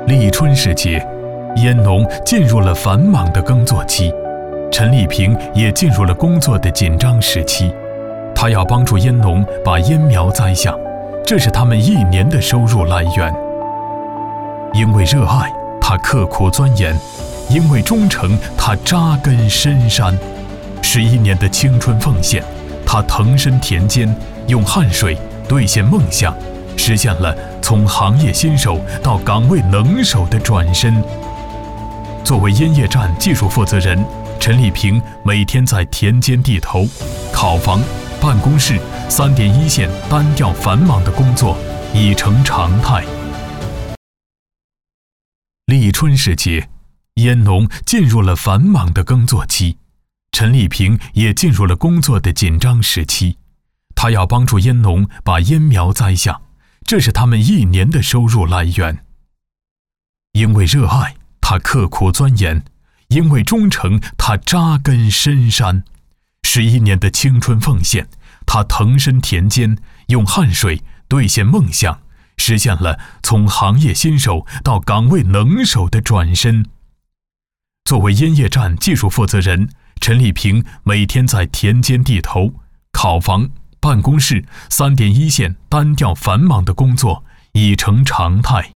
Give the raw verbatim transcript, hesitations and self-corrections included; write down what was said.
立春时节，烟农进入了繁忙的耕作期，陈丽萍也进入了工作的紧张时期。她要帮助烟农把烟苗栽下，这是他们一年的收入来源。因为热爱，她刻苦钻研；因为忠诚，她扎根深山。十一年的青春奉献，她腾身田间，用汗水兑现梦想，实现了从行业新手到岗位能手的转身。作为烟叶站技术负责人，陈丽萍每天在田间地头、烤房、办公室三点一线单调繁忙的工作已成常态。立春时节，烟农进入了繁忙的耕作期，陈丽萍也进入了工作的紧张时期。她要帮助烟农把烟苗栽下，这是他们一年的收入来源。因为热爱，她刻苦钻研；因为忠诚，她扎根深山。十一年的青春奉献，她腾身田间，用汗水兑现梦想，实现了从行业新手到岗位能手的转身。作为烟叶站技术负责人，陈丽萍每天在田间地头、烤房、办公室三点一线单调繁忙的工作已成常态。